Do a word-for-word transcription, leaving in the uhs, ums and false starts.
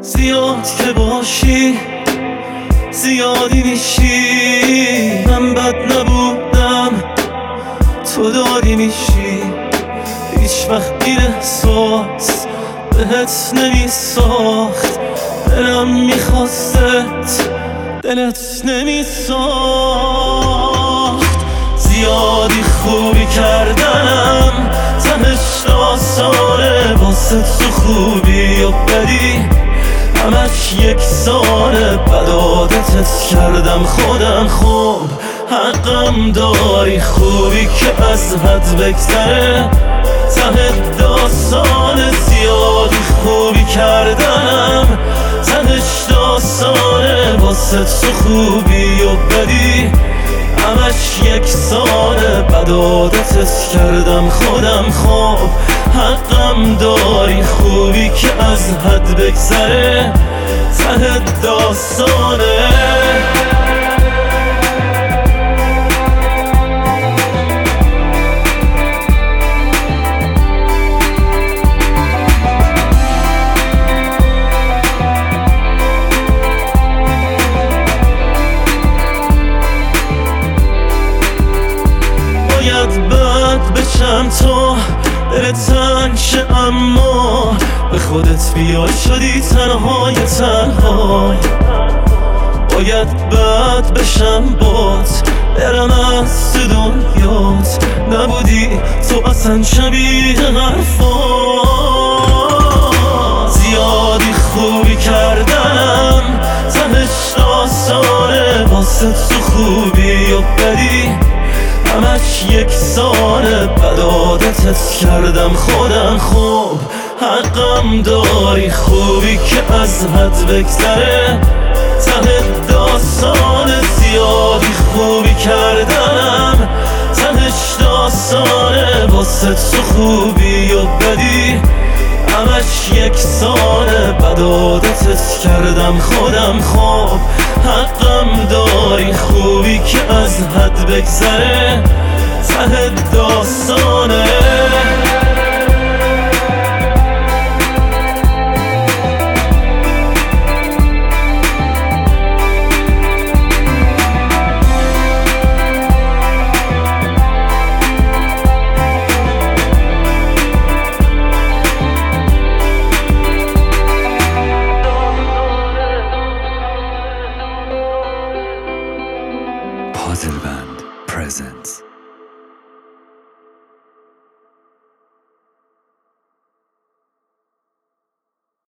زیاد که باشی زیادی میشی، من بد نبودم تو دادی میشی. هیچ وقت این احساس بهت نمیساخت، دلم میخواستت دلت نمیساخت. زیادی خوبی کردنم تهش آسانه، واسه تو خوبی و بدی همش یک سانه. بد عادتت کردم خودم، خوب حقم داری. خوبی که از حد بگذره ته داستانه. زیادی خوبی کردنم تهش داستانه، واسه تو خوبی و بدی همش یک سانه. بد عادتت کردم خودم، خوب حقم داری. خوبی که از حد بگذره ته داستانه. باید بد بشم تو دلت تنگ شه، اما به خودت بیای شدی تنهای تنهای. باید بد بشم بات برم از تو دنیات، نبودی تو اصلا شبیه حرفات. زیادی خوبی کردم تهش داستانه، واسه تو خوبی و بدی همش یک سانه. بد عادتت کردم خودم، خوب حقم داری. خوبی که از حد بگذره ته داستانه. زیادی خوبی کردم تهش داستانه، واسه تو خوبی و بدی همش یک سانه. بد عادتت کردم خودم، خوب حقم داری. خوبی که از حد بگذره ته داستانه. Puzzle Band presents